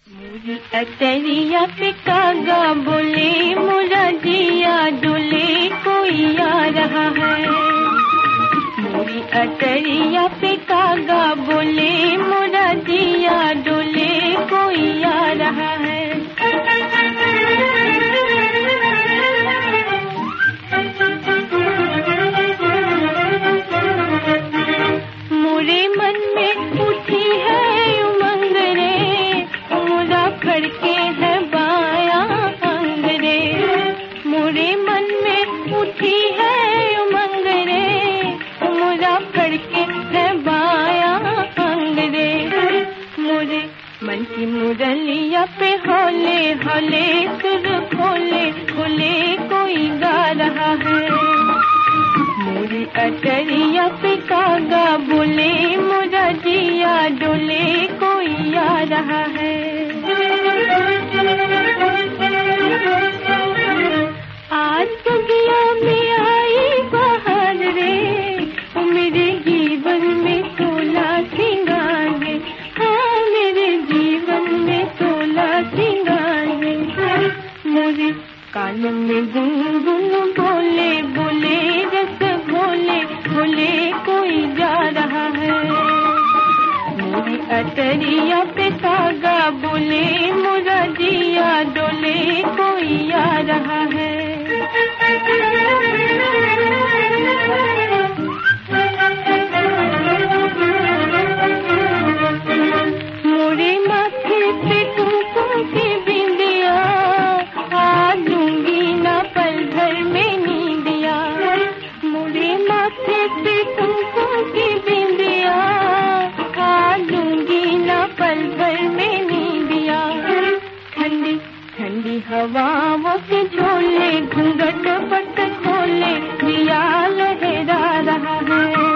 मोरी अतरिया पे कागा बोले मोरा जिया डोले कोई आ रहा है। मोरी अतरिया पे कागा बोले मोरा जिया डोले कोई आ रहा है। मोरे मन में उठी है उमंग रे, मोरा खड़के है बाया अंग रे। मोरे मन में उठी है उमंग रे, मोरा खड़के है बाया अंग रे। मोरे मन की मुरलिया पे होले होले सुर खोले खोले कोई गा रहा है। मोरी अटरिया पे कागा बोले मोरा जिया डोले कोई आ रहा है। आज बगिया में आई बहार रे, मेरे जीवन में तोला सिंगार रे। हाँ मेरे जीवन में तोला सिंगार रे। मोरे कानों में गुनगुन बोले बोले रस बोले बोले कोई जा रहा है। मोरी अटरिया पे कागा बोले मोरा जिया डोले कोई आ रहा है। मोरे माथे पे कुमकुम की बिंदिया, आ लूंगी ना पल भर में नींदिया। मोरे माथे पे कुमकुम की बिंदिया, आ लूंगी ना पल भर में नींदिया। ठंडी ठंडी हवाओं के झोले घूंघट पट खोले जिया लहरा रहा है।